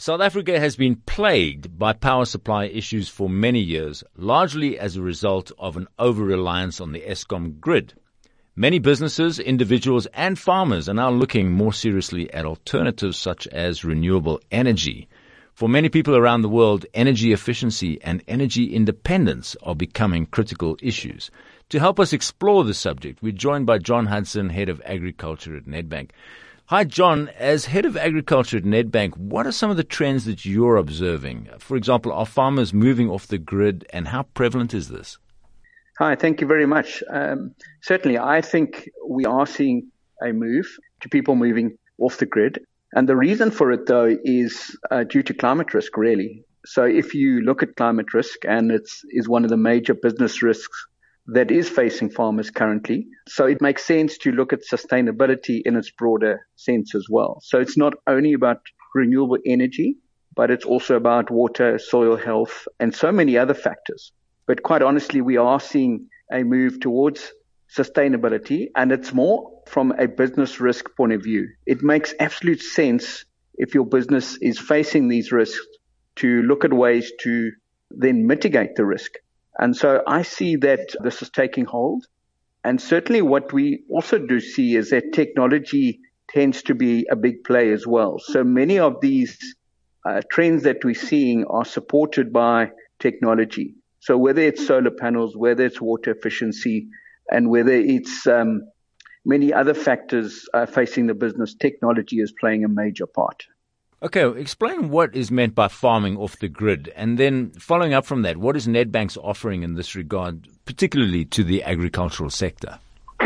South Africa has been plagued by power supply issues for many years, largely as a result of an over-reliance on the Eskom grid. Many businesses, individuals and farmers are now looking more seriously at alternatives such as renewable energy. For many people around the world, energy efficiency and energy independence are becoming critical issues. To help us explore the subject, we're joined by John Hudson, Head of Agriculture at Nedbank. Hi, John. As Head of Agriculture at Nedbank, what are some of the trends that you're observing? For example, are farmers moving off the grid, and how prevalent is this? Hi, thank you very much. Certainly, I think we are seeing a move to people moving off the grid. And the reason for it, though, is due to climate risk, really. So if you look at climate risk, and it is one of the major business risks that is facing farmers currently. So it makes sense to look at sustainability in its broader sense as well. So it's not only about renewable energy, but it's also about water, soil health, and so many other factors. But quite honestly, we are seeing a move towards sustainability, and it's more from a business risk point of view. It makes absolute sense if your business is facing these risks to look at ways to then mitigate the risk. And so I see that this is taking hold. And certainly what we also do see is that technology tends to be a big play as well. So many of these trends that we're seeing are supported by technology. So whether it's solar panels, whether it's water efficiency, and whether it's many other factors facing the business, technology is playing a major part. Okay, explain what is meant by farming off the grid. And then following up from that, what is Nedbank's offering in this regard, particularly to the agricultural sector?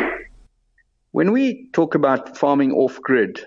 When we talk about farming off grid,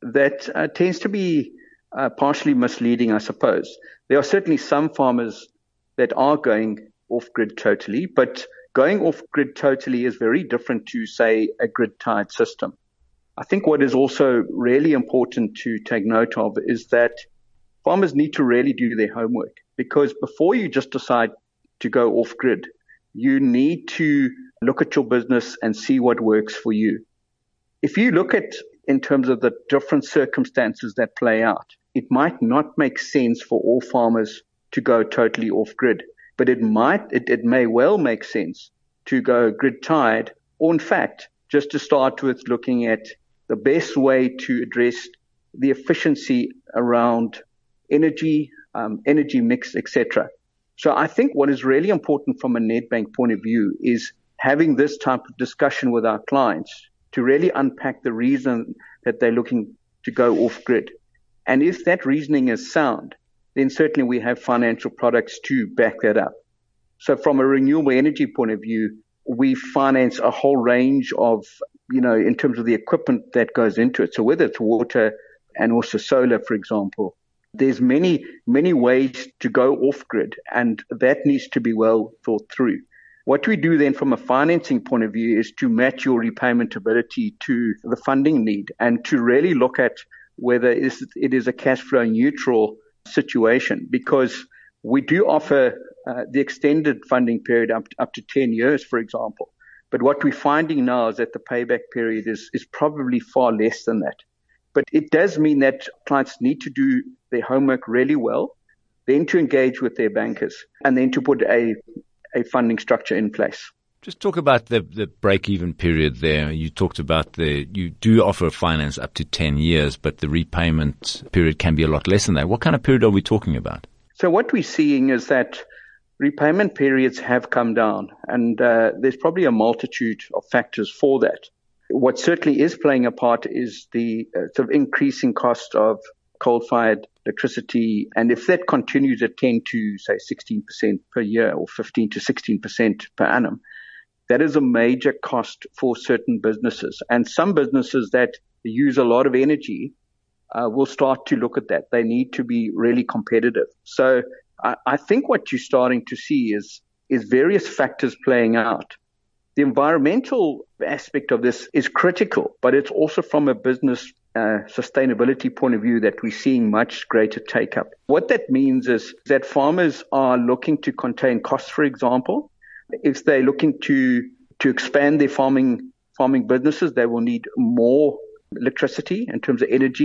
that tends to be partially misleading, I suppose. There are certainly some farmers that are going off grid totally, but going off grid totally is very different to, say, a grid-tied system. I think what is also really important to take note of is that farmers need to really do their homework, because before you just decide to go off grid, you need to look at your business and see what works for you. If you look at in terms of the different circumstances that play out, it might not make sense for all farmers to go totally off grid, but it may well make sense to go grid tied, or in fact, just to start with looking at the best way to address the efficiency around energy, energy mix, etc. So I think what is really important from a Nedbank point of view is having this type of discussion with our clients to really unpack the reason that they're looking to go off grid. And if that reasoning is sound, then certainly we have financial products to back that up. So from a renewable energy point of view, we finance a whole range of, in terms of the equipment that goes into it. So whether it's water and also solar, for example, there's many, many ways to go off grid, and that needs to be well thought through. What we do then from a financing point of view is to match your repayment ability to the funding need, and to really look at whether it is a cash flow neutral situation, because we do offer the extended funding period up to 10 years, for example. But what we're finding now is that the payback period is probably far less than that. But it does mean that clients need to do their homework really well, then to engage with their bankers, and then to put a funding structure in place. Just talk about the break-even period there. You talked about you do offer finance up to 10 years, but the repayment period can be a lot less than that. What kind of period are we talking about? So what we're seeing is that repayment periods have come down, and there's probably a multitude of factors for that. What certainly is playing a part is the sort of increasing cost of coal-fired electricity, and if that continues at 10 to, say, 16% per year, or 15 to 16% per annum, that is a major cost for certain businesses. And some businesses that use a lot of energy will start to look at that. They need to be really competitive. So I think what you're starting to see is various factors playing out. The environmental aspect of this is critical, but it's also from a business sustainability point of view that we're seeing much greater take-up. What that means is that farmers are looking to contain costs, for example. If they're looking to expand their farming businesses, they will need more electricity in terms of energy.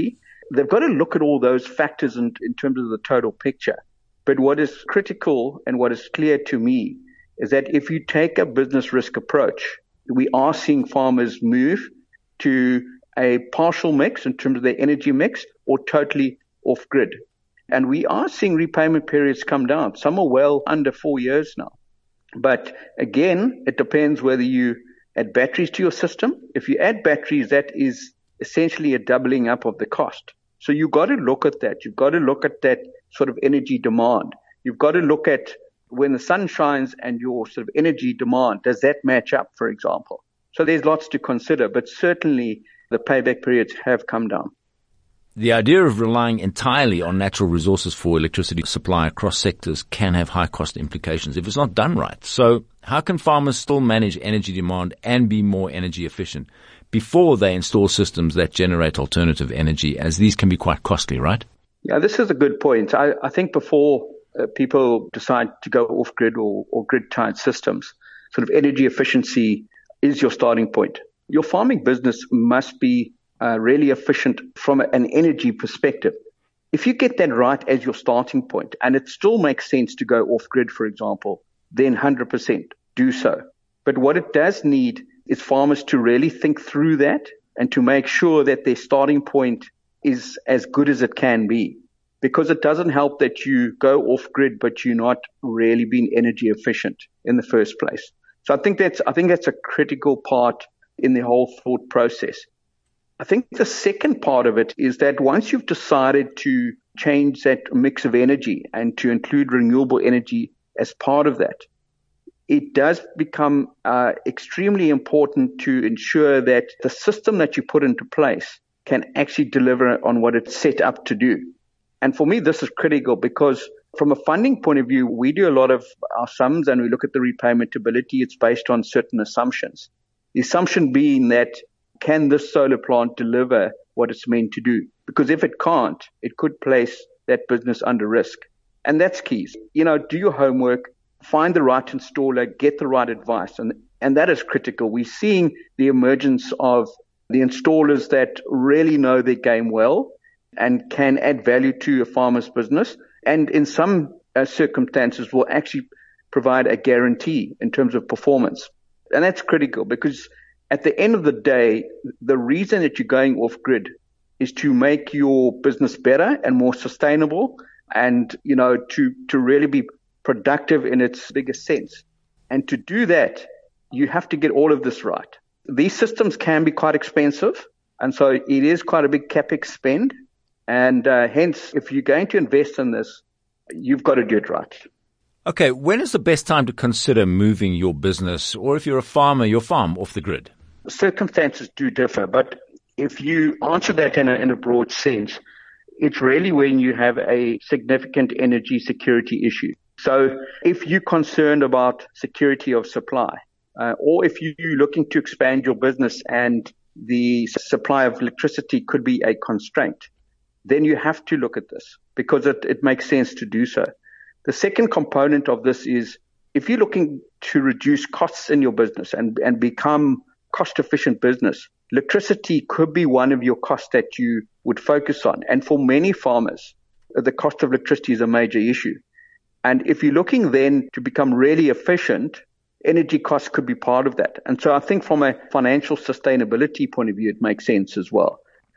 they've got to look at all those factors in terms of the total picture. But what is critical and what is clear to me is that if you take a business risk approach, we are seeing farmers move to a partial mix in terms of their energy mix or totally off grid. And we are seeing repayment periods come down. Some are well under 4 years now. But again, it depends whether you add batteries to your system. If you add batteries, that is essentially a doubling up of the cost. So you've got to look at that. You've got to look at that sort of energy demand. You've got to look at when the sun shines and your sort of energy demand, does that match up, for example? So there's lots to consider, but certainly the payback periods have come down. The idea of relying entirely on natural resources for electricity supply across sectors can have high cost implications if it's not done right. So how can farmers still manage energy demand and be more energy efficient before they install systems that generate alternative energy, as these can be quite costly, right? Yeah, this is a good point. I think before people decide to go off-grid or grid-tied systems, sort of energy efficiency is your starting point. Your farming business must be really efficient from an energy perspective. If you get that right as your starting point, and it still makes sense to go off-grid, for example, then 100% do so. But what it does need is farmers to really think through that and to make sure that their starting point is as good as it can be. Because it doesn't help that you go off-grid, but you're not really being energy efficient in the first place. So I think that's a critical part in the whole thought process. I think the second part of it is that once you've decided to change that mix of energy and to include renewable energy as part of that, it does become extremely important to ensure that the system that you put into place can actually deliver on what it's set up to do. And for me, this is critical because from a funding point of view, we do a lot of our sums and we look at the repayment ability. It's based on certain assumptions. The assumption being that can this solar plant deliver what it's meant to do? Because if it can't, it could place that business under risk. And that's key. Do your homework, find the right installer, get the right advice. And that is critical. We're seeing the emergence of the installers that really know their game well and can add value to a farmer's business. And in some circumstances will actually provide a guarantee in terms of performance. And that's critical because at the end of the day, the reason that you're going off grid is to make your business better and more sustainable and, to really be productive in its biggest sense. And to do that, you have to get all of this right. These systems can be quite expensive. And so it is quite a big CapEx spend. And hence, if you're going to invest in this, you've got to do it right. Okay, when is the best time to consider moving your business, or if you're a farmer, your farm off the grid? Circumstances do differ, but if you answer that in a broad sense, it's really when you have a significant energy security issue. So if you're concerned about security of supply, or if you're looking to expand your business and the supply of electricity could be a constraint, then you have to look at this because it makes sense to do so. The second component of this is if you're looking to reduce costs in your business and become cost-efficient business, electricity could be one of your costs that you would focus on. And for many farmers, the cost of electricity is a major issue. And if you're looking then to become really efficient, energy costs could be part of that. And so I think from a financial sustainability point of view, it makes sense as well.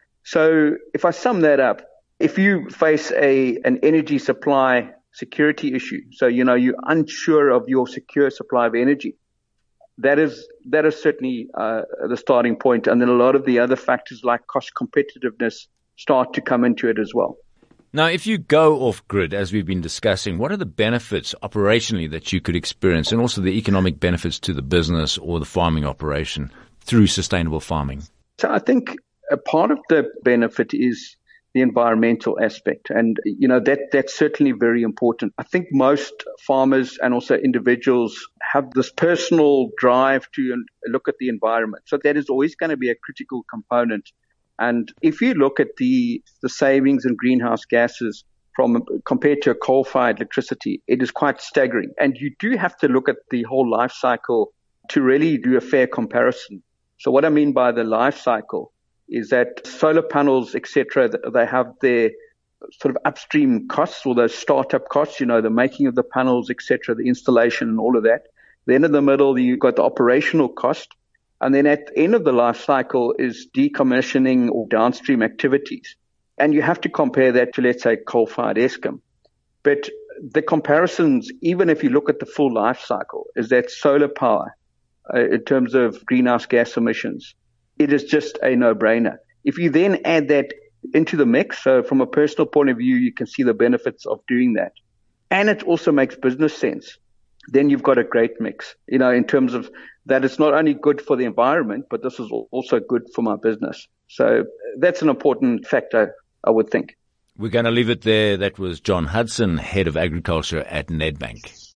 So if I sum that up, if you face an energy supply security issue, so you're unsure of your secure supply of energy, that is certainly the starting point. And then a lot of the other factors like cost competitiveness start to come into it as well. Now, if you go off grid, as we've been discussing, what are the benefits operationally that you could experience and also the economic benefits to the business or the farming operation through sustainable farming? So I think a part of the benefit is the environmental aspect. And, that's certainly very important. I think most farmers and also individuals have this personal drive to look at the environment. So that is always going to be a critical component. And if you look at the savings in greenhouse gases compared to a coal-fired electricity, it is quite staggering. And you do have to look at the whole life cycle to really do a fair comparison. So what I mean by the life cycle is that solar panels, etc., they have their sort of upstream costs, or those startup costs, the making of the panels, etc., the installation and all of that. Then in the middle, you've got the operational cost. And then at the end of the life cycle is decommissioning or downstream activities. And you have to compare that to, let's say, coal-fired Eskom. But the comparisons, even if you look at the full life cycle, is that solar power, in terms of greenhouse gas emissions, it is just a no-brainer. If you then add that into the mix, so from a personal point of view, you can see the benefits of doing that. And it also makes business sense. Then you've got a great mix, in terms of that it's not only good for the environment, but this is also good for my business. So that's an important factor, I would think. We're going to leave it there. That was John Hudson, Head of Agriculture at Nedbank.